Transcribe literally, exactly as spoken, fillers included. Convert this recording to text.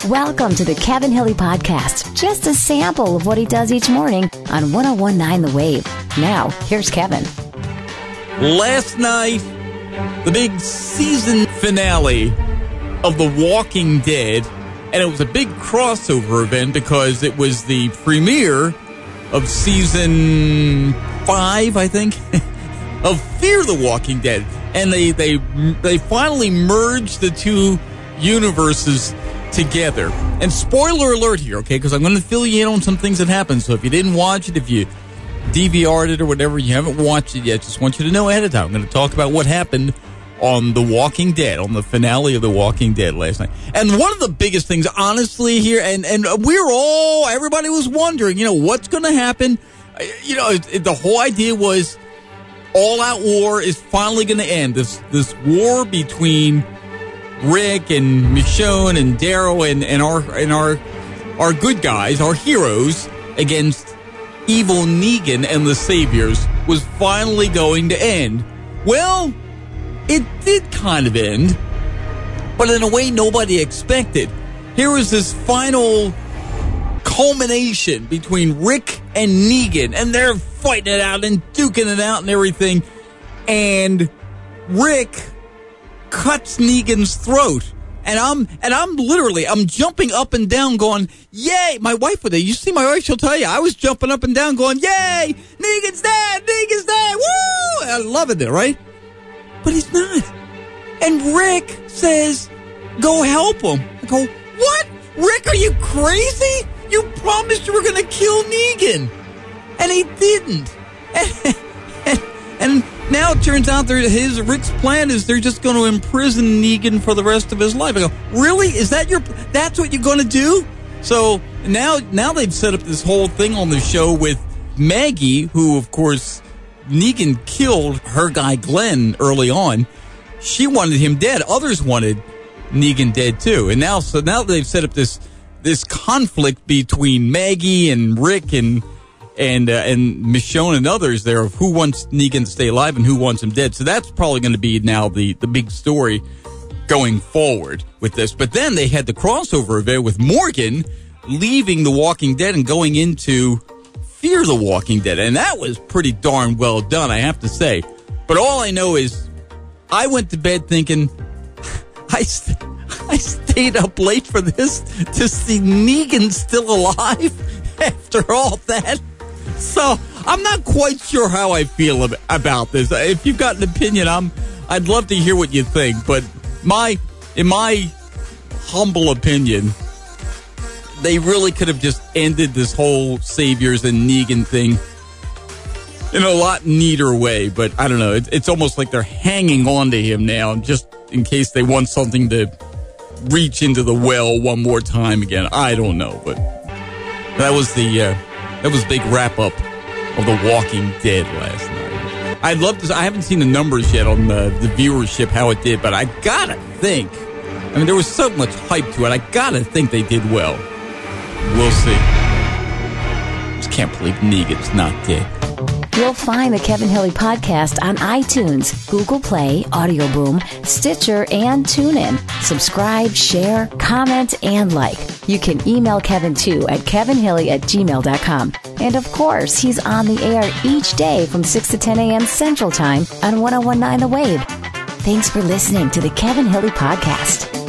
Welcome to the Kevin Hilly Podcast. Just a sample of what he does each morning on one oh one point nine The Wave. Now, here's Kevin. Last night, the big season finale of The Walking Dead, and it was a big crossover event because it was the premiere of season five, I think, of Fear the Walking Dead. And they, they, they finally merged the two universes together. And spoiler alert here, okay, because I'm going to fill you in on some things that happened. So if you didn't watch it, if you D V R'd it or whatever, you haven't watched it yet, just want you to know ahead of time. I'm going to talk about what happened on The Walking Dead, on the finale of The Walking Dead last night. And one of the biggest things, honestly, here, and, and we're all, everybody was wondering, you know, what's going to happen? You know, it, it, the whole idea was all-out war is finally going to end. This, this war between Rick and Michonne and Daryl and, and our and our our good guys, our heroes, against evil Negan and the Saviors was finally going to end. Well, it did kind of end, but in a way nobody expected. Here was this final culmination between Rick and Negan, and they're fighting it out and duking it out and everything, and Rick cuts Negan's throat, and I'm and I'm literally I'm jumping up and down, going, "Yay!" My wife would. You see my wife? She'll tell you I was jumping up and down, going, "Yay! Negan's dead! Negan's dead! Woo!" I love it, right? But he's not. And Rick says, "Go help him." I go, "What? Rick? Are you crazy? You promised you were going to kill Negan, and he didn't." And, and, and now it turns out that his Rick's plan is they're just going to imprison Negan for the rest of his life. I go, really? Is that your? That's what you're going to do? So now, now they've set up this whole thing on the show with Maggie, who of course Negan killed her guy Glenn early on. She wanted him dead. Others wanted Negan dead too. And now, so now they've set up this this conflict between Maggie and Rick and. and uh, and Michonne and others there of who wants Negan to stay alive and who wants him dead. So that's probably going to be now the, the big story going forward with this. But then they had the crossover event with Morgan leaving The Walking Dead and going into Fear the Walking Dead. And that was pretty darn well done, I have to say. But all I know is I went to bed thinking, I, st- I stayed up late for this to see Negan still alive after all that. So I'm not quite sure how I feel ab- about this. If you've got an opinion, I'm I'd love to hear what you think. But my in my humble opinion, they really could have just ended this whole Saviors and Negan thing in a lot neater way. But I don't know. It, it's almost like they're hanging on to him now, just in case they want something to reach into the well one more time again. I don't know, but that was the. Uh, That was a big wrap-up of The Walking Dead last night. I'd love to... I haven't seen the numbers yet on the, the viewership, how it did, but I gotta think... I mean, there was so much hype to it. I gotta think they did well. We'll see. Just can't believe Negan's not dead. You'll find the Kevin Hilly Podcast on iTunes, Google Play, Audio Boom, Stitcher, and TuneIn. Subscribe, share, comment, and like. You can email Kevin, too, at kevinhilly at gmail dot com. And, of course, he's on the air each day from six to ten a.m. Central Time on one oh one point nine The Wave. Thanks for listening to the Kevin Hilly Podcast.